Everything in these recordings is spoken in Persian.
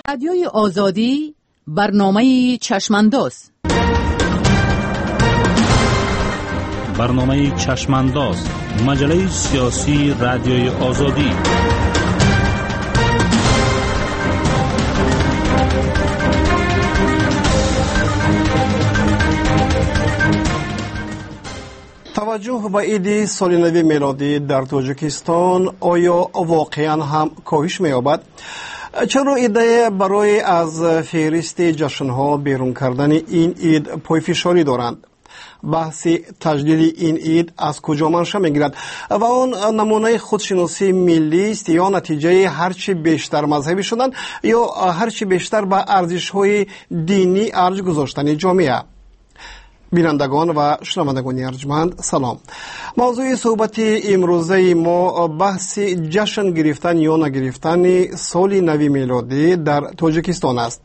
رادیوی آزادی برنامه چشمانداز. برنامه چشمانداز، مجله سیاسی رادیوی آزادی. توجه به عید سال نو میلادی در تاجیکستان آیا واقعا هم کاهش می‌یابد؟ چرا ایده برای از فهرست جشن‌ها بیرون کردن این عید پایفشاری دارند؟ بحث تجدید این عید از کجا منشأ می‌گیرد و آن نمونه خودشناسی ملی است یا نتیجه هرچی بیشتر مذهبی شدن یا هرچی بیشتر به ارزش‌های دینی ارج گذاشتن جامعه؟ بینندگان و شنوندگان ارجمند سلام. موضوع صحبت امروزه ما بحث جشن گرفتن یا نگرفتن سال نو میلادی در تاجیکستان است.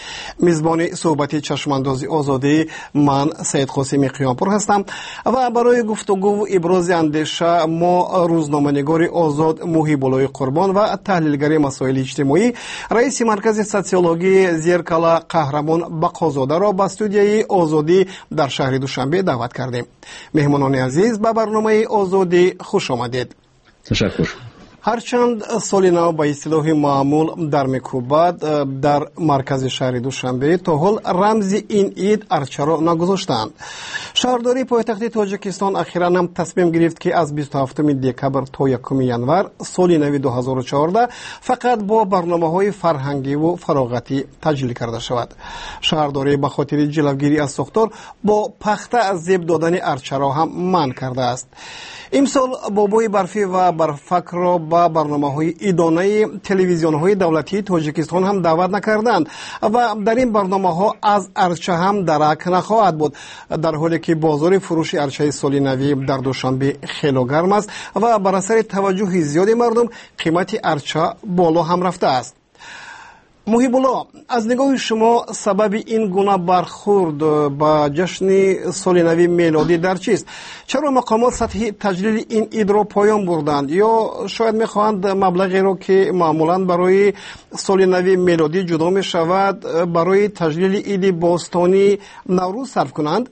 میزبان صحبت چشمانداز آزادی من سید قاسمی قیامپور هستم و برای گفتگو و ابراز اندیشه ما روزنامه‌نگار آزاد محیب‌الله قربان و تحلیلگر مسائل اجتماعی رئیس مرکز سوسیولوژی زیرکلا قهرمان بقازاده را به استودیوی آزادی در شهر دوشنبه دعوت کردیم. مهمانان عزیز به برنامه آزادی خوش آمدید. تشکر. هرچند سال نو به اصطلاح معمول در میکوباد در مرکز شهر دوشنبه تا حال رمز این عید ارچه را نگذاشتند. شهرداری پایتخت تاجیکستان اخیراً هم تصمیم گرفت که از 27 دکبر تا 1 ینور سال نو 2014 فقط با برنامه‌های فرهنگی و فراغتی تجلیل کرده شود. شهرداری به خاطر جلوگیری از ساختار با پخته از زیب دادن ارچه را هم منع کرده است. امسال بابای برفی و برفک را به برنامه‌های ایدانه تلویزیون‌های دولتی تاجیکستان هم دعوت نکردند و در این برنامه‌ها از ارچه هم درک نخواهد بود، در حالی که بازار فروش ارچه سال نو در دوشنبه خیلی گرم است و بر اثر توجه زیاد مردم قیمت ارچه بالا هم رفته است. محیب‌الله، از نگاه شما سبب این گونه برخورد با جشن سال نو میلادی در چیست؟ چرا مقامات سطحی تجلیل این عید را پایان بردند یا شاید می‌خواهند مبلغی را که معمولاً برای سال نو میلادی جدا می‌شود برای تجلیل عید باستانی نوروز صرف کنند؟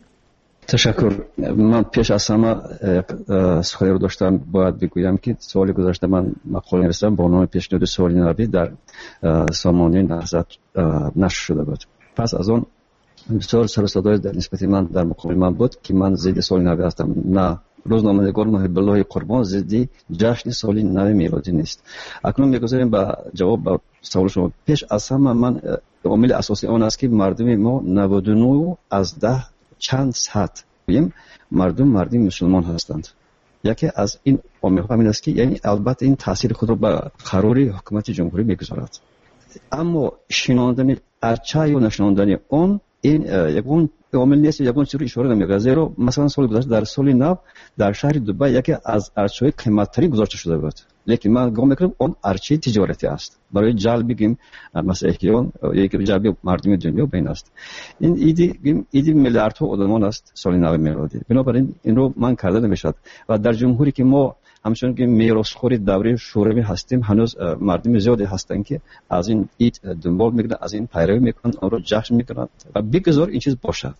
تشکر. من پیش از همه سخنی رو داشتم باید بگویم که سال گذشته من مقاله نوشتم با نام پیشنهاد سال نوی در سامانه نهضت نشر شده بود. پس از اون بسیار سر و صدای در نسبت من در مقابل من بود که من ضد سال نوی هستم. نه، روزنامه‌نگار محیب‌الله قربان ضد جشن سال نو میلادی نیست. اکنون میگذاریم به جواب به سوال شما. پیش از همه من عامل اساسی آن است که مردم ما 99 از 10 چند صد مردم مسلمان هستند. یکی از این عامل همین است که یعنی البته این تاثیر خود را به قرار حکومت جمهوری میگذارد، اما شناندن ارچه یا نشناندن اون این یکون عامل نیست، یکون چیزی اشاره نمی‌کنه. زیرا مثلا سال گذشته در سال نو در شهر دبی یکی از ارچه‌های قیمت‌ترین گذاشته شده بود، لیکن من گمان می‌کنم اون ارچه تجارتی است برای جلب بگیم مثلا احتیاج یک جلب مردم دنیا بین است. این ایدی میلیاردها آدمان است سال نو میلادی. بنابراین این رو من کرده نمی‌شود و در جمهوری که ما همچون که میراثخوار دوره شوروی هستیم هنوز مردم زیادی هستن که از این عید دنبال میکنن، از این پیروی میکنن، آن رو جشن میکنن و بگذار این چیز باشد.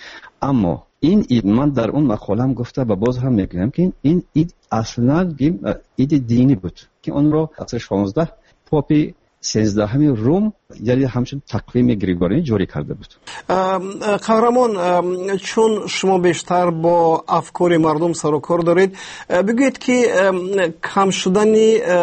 اما این عید من در اون مقاله‌ام گفته و باز هم میگم که این عید اصلا عید دینی بود که اون رو از 16 پاپ 13 روم یعنی همچون تقویم گریگوری جاری کرده بود. قهرمان، چون شما بیشتر با افکار مردم سر و کار دارید، بگویید که کم شدن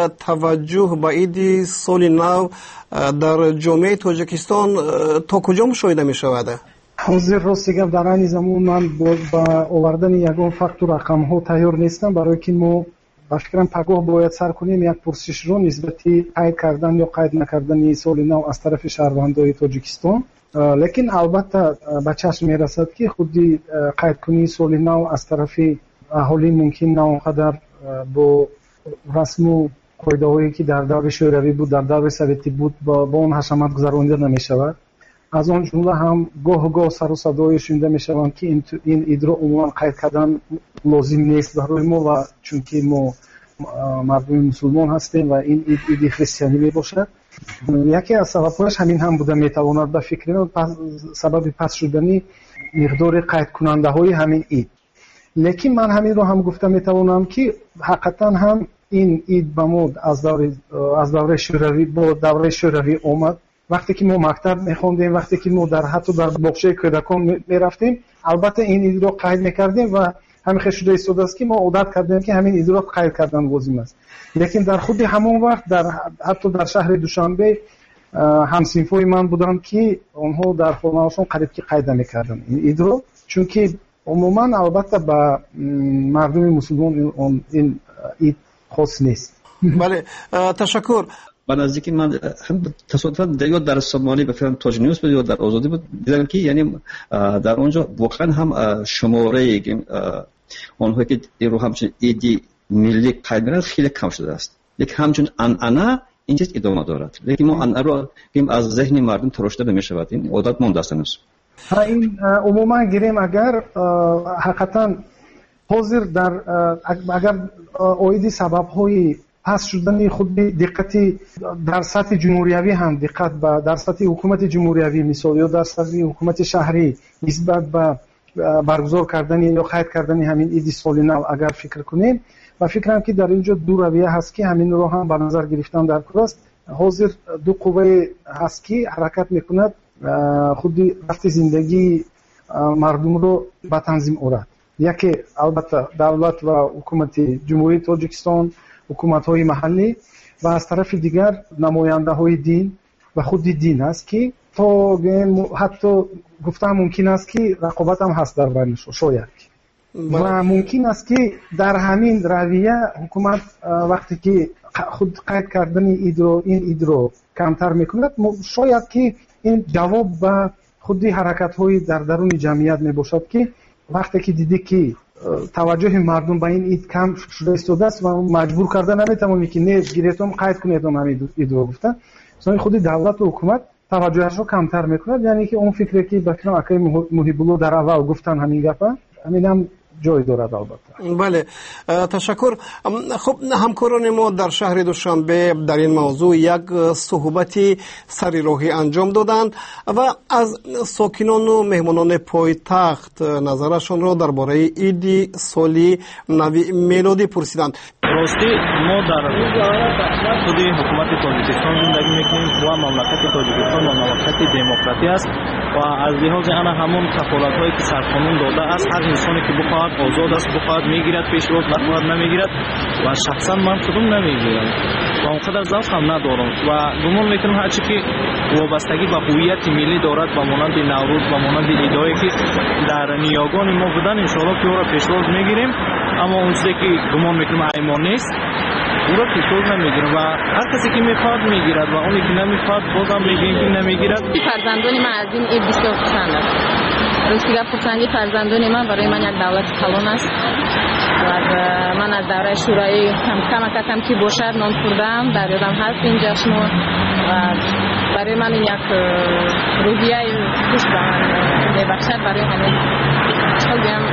توجه به عید سال نو در جامعه تاجیکستان تا کجا مشاهده می شود؟ حاضر راست گفت در این زمان من با آوردن یگان فقط رقم ها تیار نیستم، برای که ما باشکرم پگاه باید سر کنیم یک پرسش رو نسبتی قید کردن یا قید نکردن سال نو از طرف شهروندان تاجیکستان. لیکن البته به چشم میرسد که خودی قید کنی سال نو از طرف اهالی ممکن نه اونقدر با رسم و قاعده هایی که در دور شوروی بود، در دور سوویتی بود با اون حشمت گذرانده نمی شود. از آن جمله هم گاه سر و صدای شنیده می شوند که این عید رو عموما قید کردن لازم نیست برای ما و چون که ما مردم مسلمان هستیم و این عید خریستیانی می باشد. یکی از سبب‌هاش همین هم بوده میتواند به فکر من سبب پس شدنی مقدار قید کننده های همین اید. لیکن من همین رو هم گفتم میتوانم که حقیقتا هم این اید به ما از دوره شوروی با دوره شوروی اومد. وقتی که ما مکتب میخوندیم، وقتی که ما حتی در باغچه کودکان میرفتیم، البته این اید رو قید میکردیم و همین شده ایستاده است که ما عادت کردیم که همین اید رو قید کردن لازم است. لیکن در خود همون وقت حتی در شهر دوشنبه همسینفوی من بودن که اونها در خونه‌هاشون قریب که قید نمی‌کردن این اید رو، چون که عموما البته با مردم مسلمان این اید خاص نیست. بله، تشکر. من نزدیک من هم تصادفاً در سامانی به فیلم تاج نیوز بود یا در آزادی بود دیدم که یعنی در اونجا واقعا هم شماره اونهایی که رو همچنین ایدی ملی قید می‌کنند خیلی کم شده است. یک همچون انعنا این چیز ادامه دارد، لیکن ما انعنا رو از ذهن مردم تراشیده نمی‌شود. این عادت مانده است هنوز. این عموما گیریم اگر حقیقتا حاضر در اگر اویدی سبب‌های پس شدن خود دقتی در سطح جمهوریوی هم دقت به در سطح حکومت جمهوریوی مثال یا در سطح حکومت شهری نسبت به برگزار کردن یا قید کردن همین اید سال نو اگر فکر کنیم و فکرم که در اینجا دو رویه هست که همین رو هم به نظر گرفتن در کلاست. حاضر دو قوه هست که حرکت میکند خودی وقتی زندگی مردم رو به تنظیم آورد. یکی البته دولت و حکومت جمهوری تاجیکستان، حکومت‌های محلی و از طرف دیگر نماینده‌های دین و خود دین است که تا حتی گفتم ممکن است که رقابت هم هست در بینشون شاید و ممکن است که در همین رویه حکومت وقتی که خود قید کردن این اید رو کمتر میکند شاید که این جواب به خودی حرکت‌های در درون جمعیت میباشد که وقتی که دیدی که توجه مردم به این اید کم شده ایستاده است و مجبور کردن نمیتونم که نه گیرتون قید کنید همین اید رو گفتن مثلا خود دولت و حکومت توجهش رو کمتر میکند. یعنی که اون فکری که بکنم اکای محیب الله در اول گفتن همین گپه همین هم جای دارد البته. بله، تشکر. خب همکاران ما در شهر دوشنبه در این موضوع یک صحبت سری راهی انجام دادند و از ساکنان و مهمانان پایتخت نظرشان را درباره عید سالی نوی میلادی پرسیدند. راستی ما در خود حکومت تاجیکستان زندگی میکنیم و مملکت تاجیکستان مملکت دموکراتی است و از لحاظ آن همون کفالت‌هایی که سرقانون داده است هر انسانی که بخواهد آزاد است بخواهد میگیرد پیش رو نخواهد نمیگیرد و شخصا من خودم نمیگیرم و اونقدر ذوق هم ندارم و گمان میکنم هرچی که وابستگی به هویت ملی دارد با مانند نوروز و مانند ایده‌ای که در نیاگان ما بودن ان شاءالله که او را پیشواز میگیریم، اما اون چیزی که گمان میکنم ایمان نیست او را پیشواز نمیگیریم و هر کسی که میخواد میگیرد و اونی که نمیخواد بازم میگیم که نمیگیرد. فرزندان من از این عید بسیار خوشحالند. روزگار فرزندی فرزندان من برای من یک دولت کلان است و من از دوره شورایی کم که باشد نان خوردم در یادم هست این جشن و برای من یک روحیه خوش به من میبخشد. برای همین خوشحالیم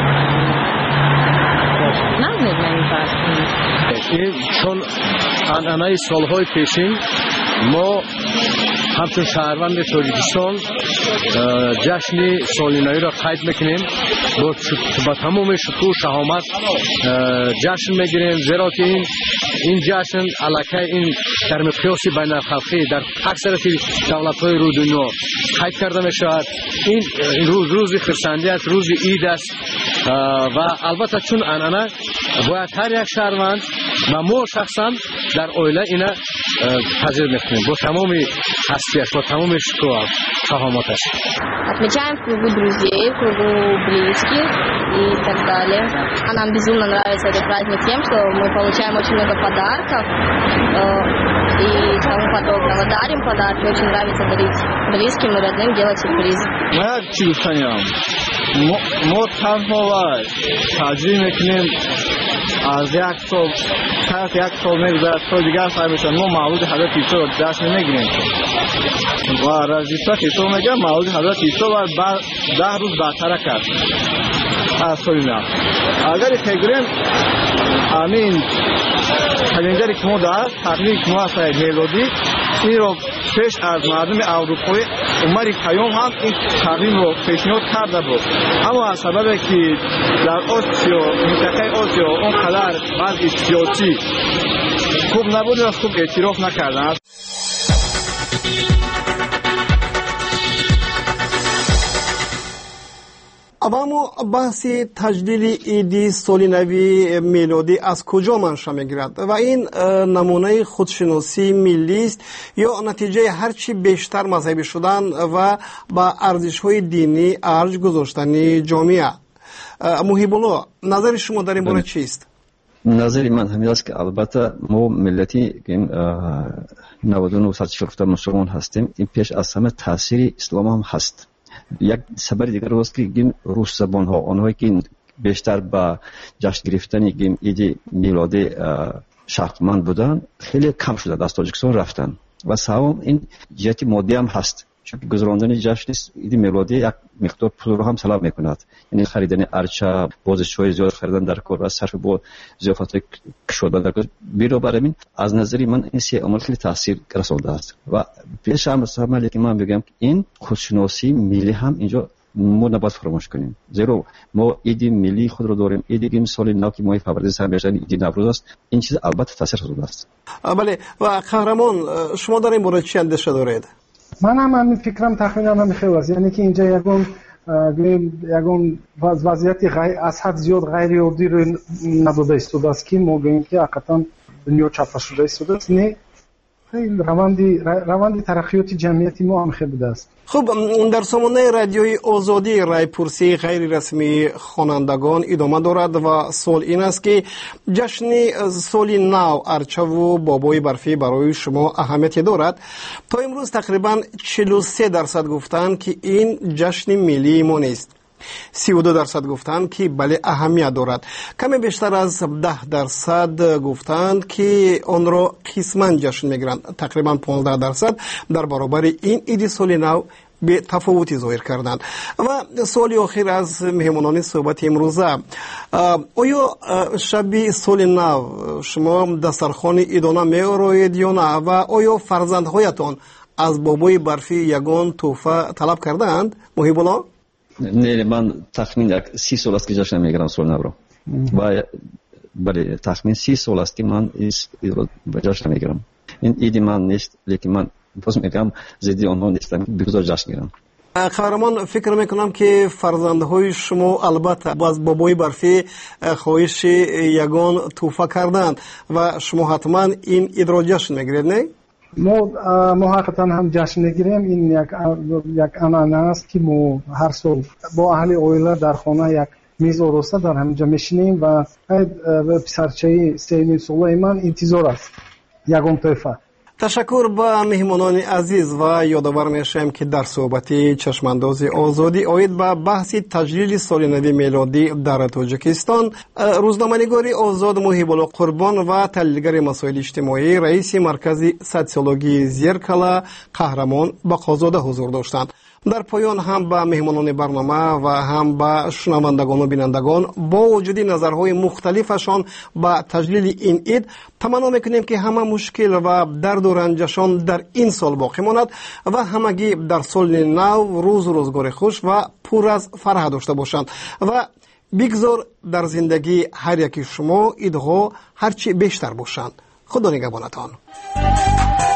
نمید نمیفرد این چون انعنه سالهای پیشین ما همچون شهروند تاجیکستان جشن سال نو را قید میکنیم با تمام شکوه شهامت جشن میگیریم، زیرا که این جشن علاقه این در مقیاس بین الخلقی در اکثریت دولت‌های رو دنیا قید کرده میشود. این روز خرسندی است، روز عید است و البته چون انعنه باید هر یک شهروند و ما شخصا در اویله اینا پذیر میکنیم با تمام هستیش با томом школа шахоматаш. Отмечаем в кругу друзей, в кругу близких и так далее. А нам безумно нравится этот праздник тем, что мы получаем очень много подарков и тому подобного. Дарим подарки, очень нравится дарить близким и родным, делать сюрпризы. Я чувствую, мы тонко тажим мекунем аз як сол мегузарад сол дигар сар мешавад. мо мавлуди ҳазрати исо ҷашн мегирем ва раздиства хисоб мегирем. мавлуди ҳазрати исо ва 10 рӯз бартара кард аз соли нав. агар фикрем амин календари ки мо дааст тақвими ки мо ҳастаи мелодӣ اینو پیش از مردم اروپایی عمر کیوم هم این تقویم رو پیشنهاد کرده بود، اما از سبب که در آسیا منطقه آسیا اونقدر وضع سیاسی خوب نبود و خوب اعتراف نکردند. اما بحث تجلیل عید سال نوی میلادی از کجا منشأ میگیرد و این نمونه خودشناسی ملی است یا نتیجه هرچی بیشتر مذهبی شدن و با ارزش‌های دینی ارج گذاشتن جامعه؟ محیب الله، نظر شما در این باره چیست؟ نظر من همین است که البته ما ملتی 99% مسلمان هستیم، این پیش از همه تاثیر اسلام هم هست. یک سبب دیگر است که گیم روس زبان ها، آنهایی که بیشتر با جشن گرفتن گیم عید میلادی شرطمند بودن خیلی کم شده از تاجیکستان رفتن و سوم این جهت مادی هم هست، چون گذراندن جشن عید میلادی یک مقدار پول رو هم طلب میکند، یعنی خریدن ارچه، بازش‌های زیاد خریدن در کار و صرف با ضیافت شدن در کار. بنابراین از نظر من این سه عامل خیلی تاثیر رسانده است و پیش هم عملی که من بگم این خودشناسی ملی هم اینجا ما نباید فراموش کنیم، زیرا ما عید ملی خود رو داریم، عید سال نو که ماه فروردین سر میشن عید نوروز است. این چیز البته تاثیر گذاشته است. بله، و قهرمان شما در این مورد چی اندیشه دارید؟ من هم همین فکرم تقریبا همین است، یعنی که اینجا یگون وضعیت از حد زیاد غیر عادی رو نداده است که ما گوییم که حقیقتا دنیا چپا شده است. نه، خیلی روند ترقیات جمعیتی ما هم خیلی بوده است. خب در سامانه رادیوی آزادی رایپرسی غیر رسمی خوانندگان ادامه دارد و سوال این است که جشن سال نو ارچه و بابای برفی برای شما اهمیتی دارد؟ تا امروز تقریبا 43% گفتند که این جشن ملی ما نیست، 32% گفتند که بله اهمیت دارد، کمی بیشتر از 10% گفتند که آن را قسماً جشن میگیرند، تقریبا 15% در برابر این عید سال نو به تفاوتی ظاهر کردند. و سوالی آخر از مهمانان صحبت امروزه، آیا شب سال نو شما دسترخوان عیدانه می‌آرید یا نه و آیا فرزندهایتان از بابای برفی یگان تحفه طلب کردند؟ محیب الله؟ نه، من تخمین 30 سال است که جشن میگیرم سال نو رو و بله تخمین 30 سال است که من جشن میگیرم. این عید من نیست، لیکن من باز میگم زیدی آنها نیستم که بگذار جشن میگیرم. قهرمان، فکر میکنم که فرزندهای شما البته از بابای برفی خواهش یگان تحفه کردند و شما حتما این عید را جشن میگیرید، نه؟ ما حقیقتا هم جشن میگیریم. این یک عنعنه است که ما هر سال با اهل عائله در خانه یک میز آراسته در همینجا میشینیم و پسرچه 3 ساله من انتظار است یگان تحفه. تشکر به مهمانان عزیز و یادآور میشم که در صحبت چشمانداز آزادی آید به بحث تجلیل سال نو میلادی در تاجیکستان روزنامه‌نگار آزاد محیب الله قربان و تحلیلگر مسائل اجتماعی رئیس مرکز سوسیولوژی زیرکلا قهرمان بقازاده حضور داشتند. در پایان هم به مهمانان برنامه و هم به شنوندگان و بینندگان با وجود نظرهای مختلفشان به تجلیل این عید تمنا میکنیم که همه مشکل و درد و رنجشان در این سال باقی ماند و همگی در سال نو روزگار خوش و پر از فرح داشته باشند و بگذار در زندگی هر یکی شما عیدها هرچی بیشتر باشند. خدا نگهبانتان.